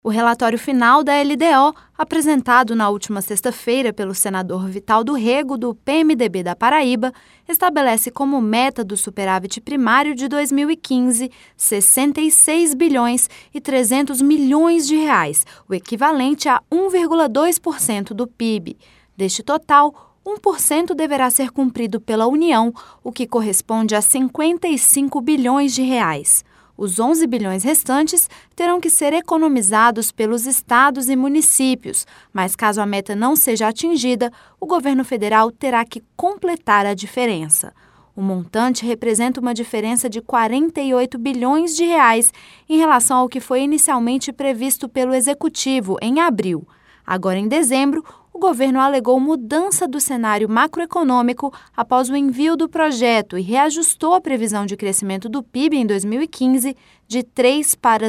O relatório final da LDO, apresentado na última sexta-feira pelo senador Vital do Rego, do PMDB da Paraíba, estabelece como meta do superávit primário de 2015 66 bilhões e 300 milhões de reais, o equivalente a 1,2% do PIB. Deste total, 1% deverá ser cumprido pela União, o que corresponde a 55 bilhões de reais. Os 11 bilhões restantes terão que ser economizados pelos estados e municípios, mas caso a meta não seja atingida, o governo federal terá que completar a diferença. O montante representa uma diferença de 48 bilhões de reais em relação ao que foi inicialmente previsto pelo Executivo em abril. Agora, em dezembro, o governo alegou mudança do cenário macroeconômico após o envio do projeto e reajustou a previsão de crescimento do PIB em 2015 de 3% para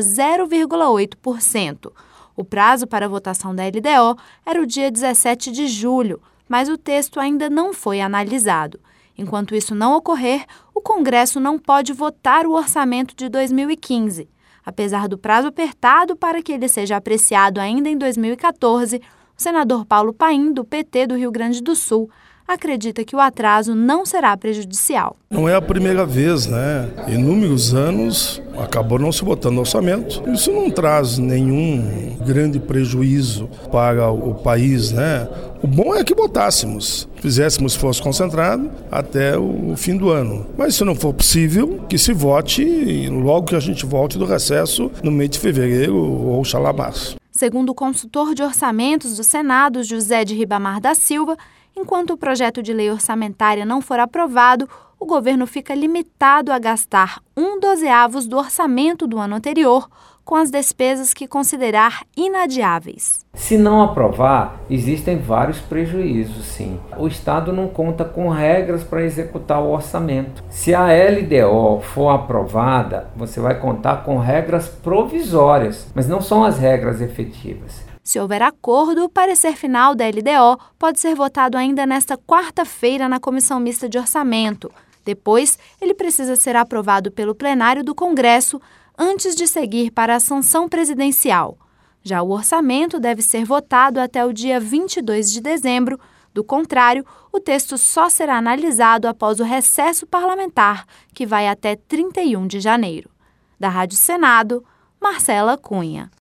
0,8%. O prazo para a votação da LDO era o dia 17 de julho, mas o texto ainda não foi analisado. Enquanto isso não ocorrer, o Congresso não pode votar o orçamento de 2015. Apesar do prazo apertado para que ele seja apreciado ainda em 2014, o senador Paulo Paim, do PT do Rio Grande do Sul, acredita que o atraso não será prejudicial. Não é a primeira vez, né? Inúmeros anos acabou não se votando no orçamento. Isso não traz nenhum grande prejuízo para o país, né? O bom é que votássemos, fizéssemos esforço concentrado até o fim do ano. Mas se não for possível, que se vote logo que a gente volte do recesso no mês de fevereiro ou oxalá março. Segundo o consultor de orçamentos do Senado, José de Ribamar da Silva, enquanto o projeto de lei orçamentária não for aprovado, o governo fica limitado a gastar 1/12 do orçamento do ano anterior com as despesas que considerar inadiáveis. Se não aprovar, existem vários prejuízos, sim. O Estado não conta com regras para executar o orçamento. Se a LDO for aprovada, você vai contar com regras provisórias, mas não são as regras efetivas. Se houver acordo, o parecer final da LDO pode ser votado ainda nesta quarta-feira na Comissão Mista de Orçamento. Depois, ele precisa ser aprovado pelo plenário do Congresso antes de seguir para a sanção presidencial. Já o orçamento deve ser votado até o dia 22 de dezembro. Do contrário, o texto só será analisado após o recesso parlamentar, que vai até 31 de janeiro. Da Rádio Senado, Marcela Cunha.